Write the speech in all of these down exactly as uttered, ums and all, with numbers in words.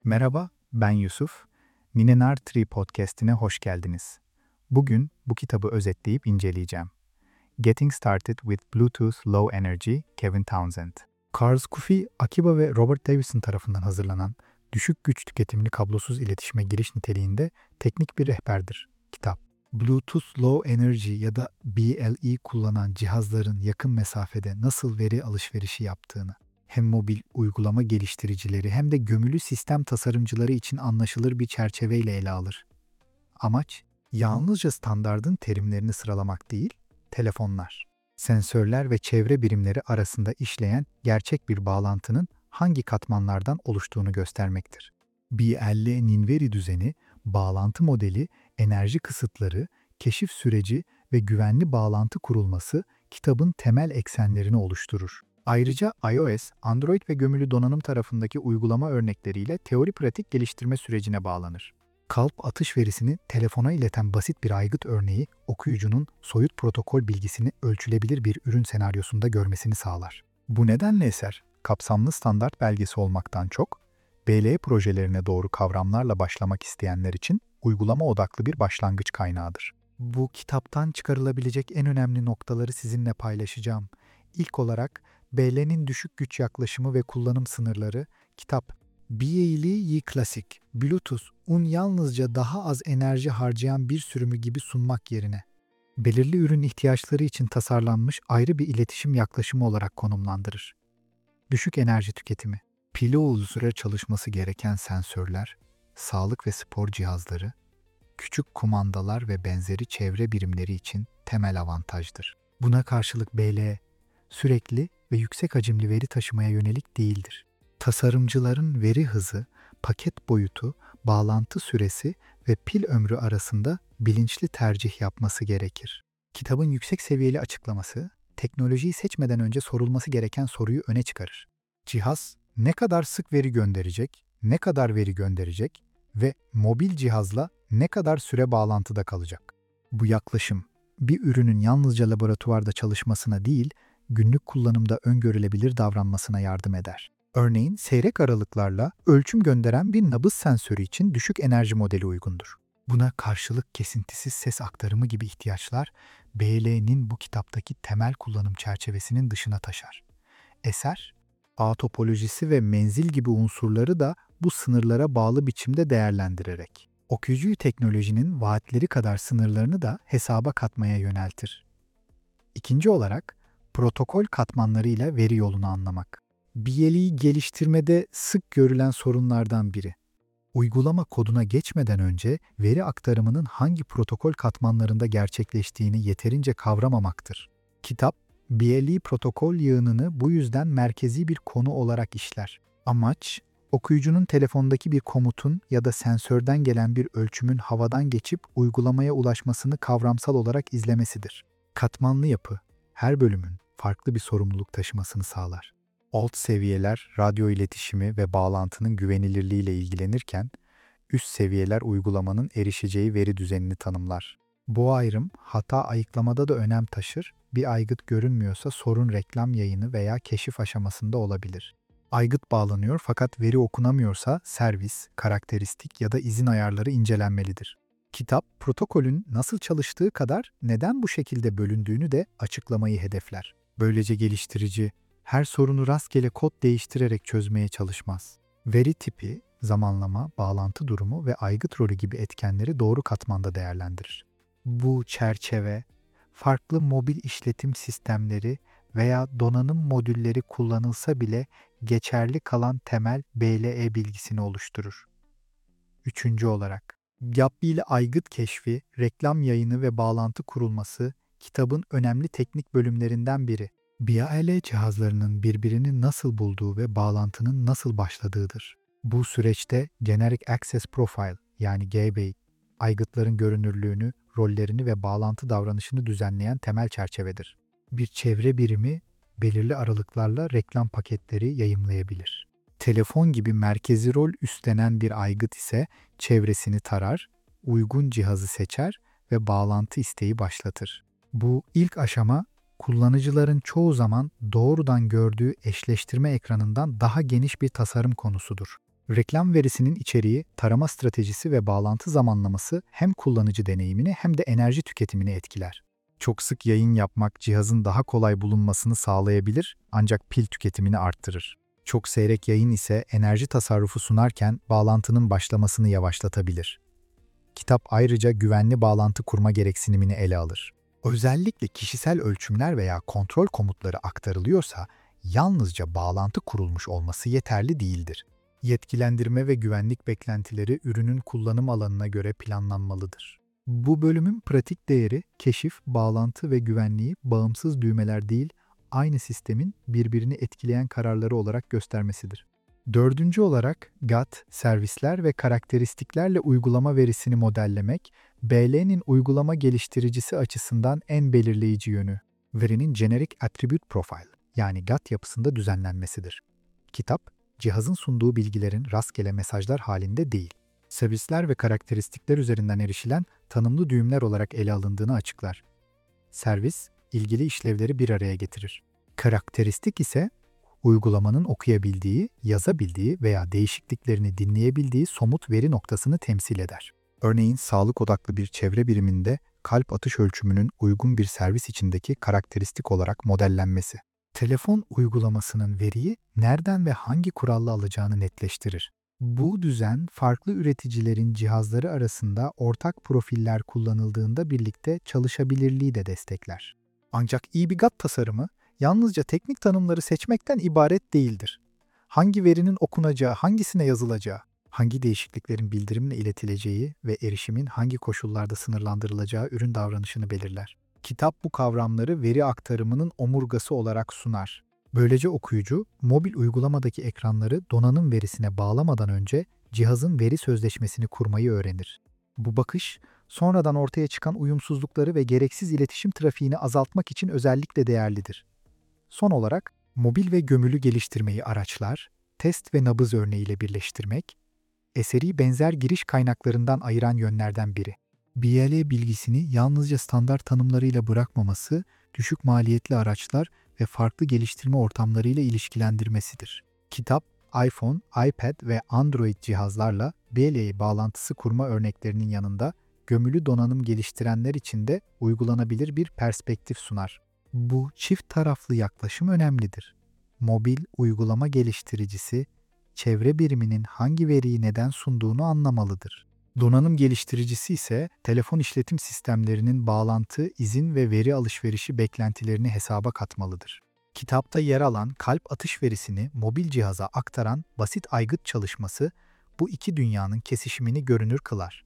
Merhaba, ben Yusuf. Ninenar Tree Podcast'ine hoş geldiniz. Bugün bu kitabı özetleyip inceleyeceğim. Getting Started with Bluetooth Low Energy, Kevin Townsend. Carl Scufi, Akiba ve Robert Davison tarafından hazırlanan düşük güç tüketimli kablosuz iletişime giriş niteliğinde teknik bir rehberdir. Kitap, Bluetooth Low Energy ya da B L E kullanan cihazların yakın mesafede nasıl veri alışverişi yaptığını, hem mobil uygulama geliştiricileri hem de gömülü sistem tasarımcıları için anlaşılır bir çerçeveyle ele alır. Amaç, yalnızca standardın terimlerini sıralamak değil, telefonlar, sensörler ve çevre birimleri arasında işleyen gerçek bir bağlantının hangi katmanlardan oluştuğunu göstermektir. B L E-nin veri düzeni, bağlantı modeli, enerji kısıtları, keşif süreci ve güvenli bağlantı kurulması kitabın temel eksenlerini oluşturur. Ayrıca iOS, Android ve gömülü donanım tarafındaki uygulama örnekleriyle teori-pratik geliştirme sürecine bağlanır. Kalp atış verisini telefona ileten basit bir aygıt örneği, okuyucunun soyut protokol bilgisini ölçülebilir bir ürün senaryosunda görmesini sağlar. Bu nedenle eser, kapsamlı standart belgesi olmaktan çok, B L E projelerine doğru kavramlarla başlamak isteyenler için uygulama odaklı bir başlangıç kaynağıdır. Bu kitaptan çıkarılabilecek en önemli noktaları sizinle paylaşacağım. İlk olarak, B L E'nin düşük güç yaklaşımı ve kullanım sınırları, kitap, B L E klasik, Bluetooth'un yalnızca daha az enerji harcayan bir sürümü gibi sunmak yerine, belirli ürün ihtiyaçları için tasarlanmış ayrı bir iletişim yaklaşımı olarak konumlandırır. Düşük enerji tüketimi, pili uzun süre çalışması gereken sensörler, sağlık ve spor cihazları, küçük kumandalar ve benzeri çevre birimleri için temel avantajdır. Buna karşılık B L E, sürekli ve yüksek hacimli veri taşımaya yönelik değildir. Tasarımcıların veri hızı, paket boyutu, bağlantı süresi ve pil ömrü arasında bilinçli tercih yapması gerekir. Kitabın yüksek seviyeli açıklaması, teknolojiyi seçmeden önce sorulması gereken soruyu öne çıkarır. Cihaz ne kadar sık veri gönderecek, ne kadar veri gönderecek ve mobil cihazla ne kadar süre bağlantıda kalacak? Bu yaklaşım, bir ürünün yalnızca laboratuvarda çalışmasına değil, günlük kullanımda öngörülebilir davranmasına yardım eder. Örneğin seyrek aralıklarla ölçüm gönderen bir nabız sensörü için düşük enerji modeli uygundur. Buna karşılık kesintisiz ses aktarımı gibi ihtiyaçlar B L E'nin bu kitaptaki temel kullanım çerçevesinin dışına taşar. Eser, ağ topolojisi ve menzil gibi unsurları da bu sınırlara bağlı biçimde değerlendirerek, okuyucuyu teknolojinin vaatleri kadar sınırlarını da hesaba katmaya yöneltir. İkinci olarak, protokol katmanlarıyla veri yolunu anlamak. B L E'yi geliştirmede sık görülen sorunlardan biri. Uygulama koduna geçmeden önce veri aktarımının hangi protokol katmanlarında gerçekleştiğini yeterince kavramamaktır. Kitap, B L E protokol yığınını bu yüzden merkezi bir konu olarak işler. Amaç, okuyucunun telefondaki bir komutun ya da sensörden gelen bir ölçümün havadan geçip uygulamaya ulaşmasını kavramsal olarak izlemesidir. Katmanlı yapı, her bölümün farklı bir sorumluluk taşımasını sağlar. Alt seviyeler radyo iletişimi ve bağlantının güvenilirliğiyle ilgilenirken, üst seviyeler uygulamanın erişeceği veri düzenini tanımlar. Bu ayrım hata ayıklamada da önem taşır, bir aygıt görünmüyorsa sorun reklam yayını veya keşif aşamasında olabilir. Aygıt bağlanıyor fakat veri okunamıyorsa servis, karakteristik ya da izin ayarları incelenmelidir. Kitap, protokolün nasıl çalıştığı kadar neden bu şekilde bölündüğünü de açıklamayı hedefler. Böylece geliştirici, her sorunu rastgele kod değiştirerek çözmeye çalışmaz. Veri tipi, zamanlama, bağlantı durumu ve aygıt rolü gibi etkenleri doğru katmanda değerlendirir. Bu çerçeve, farklı mobil işletim sistemleri veya donanım modülleri kullanılsa bile geçerli kalan temel B L E bilgisini oluşturur. Üçüncü olarak, Yapbi ile aygıt keşfi, reklam yayını ve bağlantı kurulması kitabın önemli teknik bölümlerinden biri. B L E cihazlarının birbirini nasıl bulduğu ve bağlantının nasıl başladığıdır. Bu süreçte Generic Access Profile yani G B, aygıtların görünürlüğünü, rollerini ve bağlantı davranışını düzenleyen temel çerçevedir. Bir çevre birimi belirli aralıklarla reklam paketleri yayımlayabilir. Telefon gibi merkezi rol üstlenen bir aygıt ise çevresini tarar, uygun cihazı seçer ve bağlantı isteği başlatır. Bu ilk aşama, kullanıcıların çoğu zaman doğrudan gördüğü eşleştirme ekranından daha geniş bir tasarım konusudur. Reklam verisinin içeriği, tarama stratejisi ve bağlantı zamanlaması hem kullanıcı deneyimini hem de enerji tüketimini etkiler. Çok sık yayın yapmak cihazın daha kolay bulunmasını sağlayabilir ancak pil tüketimini arttırır. Çok seyrek yayın ise enerji tasarrufu sunarken bağlantının başlamasını yavaşlatabilir. Kitap ayrıca güvenli bağlantı kurma gereksinimini ele alır. Özellikle kişisel ölçümler veya kontrol komutları aktarılıyorsa yalnızca bağlantı kurulmuş olması yeterli değildir. Yetkilendirme ve güvenlik beklentileri ürünün kullanım alanına göre planlanmalıdır. Bu bölümün pratik değeri, keşif, bağlantı ve güvenliği bağımsız düğmeler değil, aynı sistemin birbirini etkileyen kararları olarak göstermesidir. Dördüncü olarak G A T, servisler ve karakteristiklerle uygulama verisini modellemek, B L'nin uygulama geliştiricisi açısından en belirleyici yönü. Verinin Generic Attribute Profile, yani G A T yapısında düzenlenmesidir. Kitap, cihazın sunduğu bilgilerin rastgele mesajlar halinde değil, servisler ve karakteristikler üzerinden erişilen tanımlı düğümler olarak ele alındığını açıklar. Servis, ilgili işlevleri bir araya getirir. Karakteristik ise, uygulamanın okuyabildiği, yazabildiği veya değişikliklerini dinleyebildiği somut veri noktasını temsil eder. Örneğin sağlık odaklı bir çevre biriminde kalp atış ölçümünün uygun bir servis içindeki karakteristik olarak modellenmesi. Telefon uygulamasının veriyi nereden ve hangi kuralla alacağını netleştirir. Bu düzen, farklı üreticilerin cihazları arasında ortak profiller kullanıldığında birlikte çalışabilirliği de destekler. Ancak iyi bir G A T tasarımı, yalnızca teknik tanımları seçmekten ibaret değildir. Hangi verinin okunacağı, hangisine yazılacağı, hangi değişikliklerin bildirimle iletileceği ve erişimin hangi koşullarda sınırlandırılacağı ürün davranışını belirler. Kitap bu kavramları veri aktarımının omurgası olarak sunar. Böylece okuyucu, mobil uygulamadaki ekranları donanım verisine bağlamadan önce cihazın veri sözleşmesini kurmayı öğrenir. Bu bakış, sonradan ortaya çıkan uyumsuzlukları ve gereksiz iletişim trafiğini azaltmak için özellikle değerlidir. Son olarak, mobil ve gömülü geliştirmeyi araçlar, test ve nabız örneğiyle birleştirmek, eseri benzer giriş kaynaklarından ayıran yönlerden biri. B L E bilgisini yalnızca standart tanımlarıyla bırakmaması, düşük maliyetli araçlar ve farklı geliştirme ortamlarıyla ilişkilendirmesidir. Kitap, iPhone, iPad ve Android cihazlarla B L E bağlantısı kurma örneklerinin yanında gömülü donanım geliştirenler için de uygulanabilir bir perspektif sunar. Bu çift taraflı yaklaşım önemlidir. Mobil uygulama geliştiricisi, çevre biriminin hangi veriyi neden sunduğunu anlamalıdır. Donanım geliştiricisi ise telefon işletim sistemlerinin bağlantı, izin ve veri alışverişi beklentilerini hesaba katmalıdır. Kitapta yer alan kalp atış verisini mobil cihaza aktaran basit aygıt çalışması bu iki dünyanın kesişimini görünür kılar.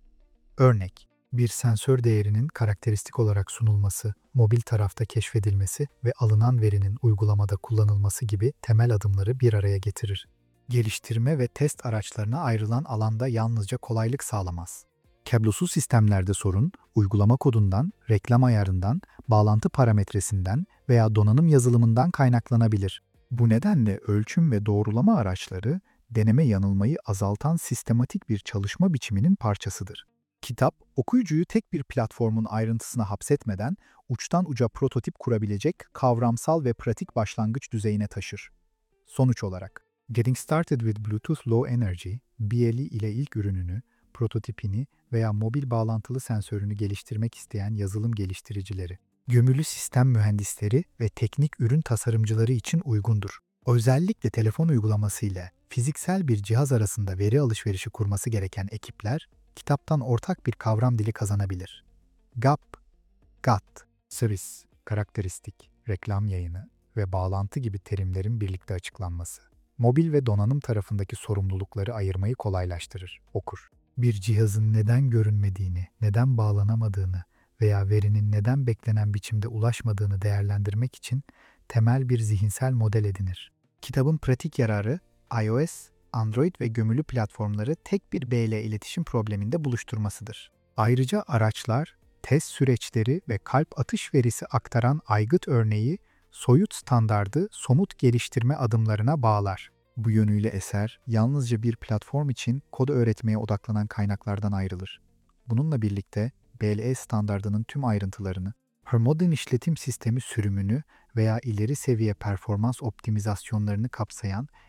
Örnek, bir sensör değerinin karakteristik olarak sunulması, mobil tarafta keşfedilmesi ve alınan verinin uygulamada kullanılması gibi temel adımları bir araya getirir. Geliştirme ve test araçlarına ayrılan alanda yalnızca kolaylık sağlamaz. Kablosuz sistemlerde sorun, uygulama kodundan, reklam ayarından, bağlantı parametresinden veya donanım yazılımından kaynaklanabilir. Bu nedenle ölçüm ve doğrulama araçları, deneme yanılmayı azaltan sistematik bir çalışma biçiminin parçasıdır. Kitap, okuyucuyu tek bir platformun ayrıntısına hapsetmeden uçtan uca prototip kurabilecek kavramsal ve pratik başlangıç düzeyine taşır. Sonuç olarak, Getting Started with Bluetooth Low Energy, B L E ile ilk ürününü, prototipini veya mobil bağlantılı sensörünü geliştirmek isteyen yazılım geliştiricileri, gömülü sistem mühendisleri ve teknik ürün tasarımcıları için uygundur. Özellikle telefon uygulaması ile fiziksel bir cihaz arasında veri alışverişi kurması gereken ekipler, kitaptan ortak bir kavram dili kazanabilir. G A P, G A T, service, karakteristik, reklam yayını ve bağlantı gibi terimlerin birlikte açıklanması, mobil ve donanım tarafındaki sorumlulukları ayırmayı kolaylaştırır. Okur, bir cihazın neden görünmediğini, neden bağlanamadığını veya verinin neden beklenen biçimde ulaşmadığını değerlendirmek için temel bir zihinsel model edinir. Kitabın pratik yararı, iOS, Android ve gömülü platformları tek bir B L iletişim probleminde buluşturmasıdır. Ayrıca araçlar, test süreçleri ve kalp atış verisi aktaran aygıt örneği, soyut standardı somut geliştirme adımlarına bağlar. Bu yönüyle eser, yalnızca bir platform için kod öğretmeye odaklanan kaynaklardan ayrılır. Bununla birlikte B L E standardının tüm ayrıntılarını, her modern işletim sistemi sürümünü veya ileri seviye performans optimizasyonlarını kapsayan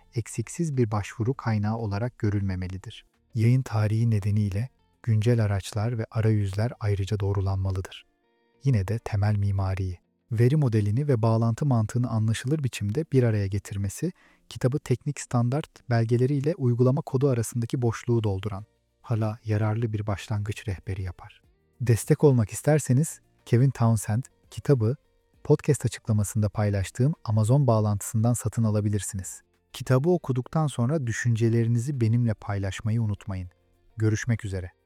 eksiksiz bir başvuru kaynağı olarak görülmemelidir. Yayın tarihi nedeniyle güncel araçlar ve arayüzler ayrıca doğrulanmalıdır. Yine de temel mimariyi, veri modelini ve bağlantı mantığını anlaşılır biçimde bir araya getirmesi, kitabı teknik standart belgeleriyle uygulama kodu arasındaki boşluğu dolduran, hala yararlı bir başlangıç rehberi yapar. Destek olmak isterseniz, Kevin Townsend kitabı podcast açıklamasında paylaştığım Amazon bağlantısından satın alabilirsiniz. Kitabı okuduktan sonra düşüncelerinizi benimle paylaşmayı unutmayın. Görüşmek üzere.